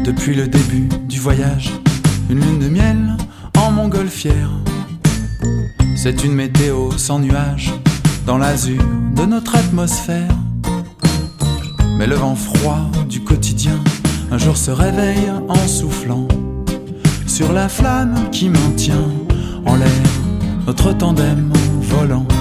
Depuis le début du voyage, une lune de miel en montgolfière. C'est une météo sans nuages dans l'azur de notre atmosphère. Mais le vent froid du quotidien un jour se réveille en soufflant sur la flamme qui maintient en l'air notre tandem volant.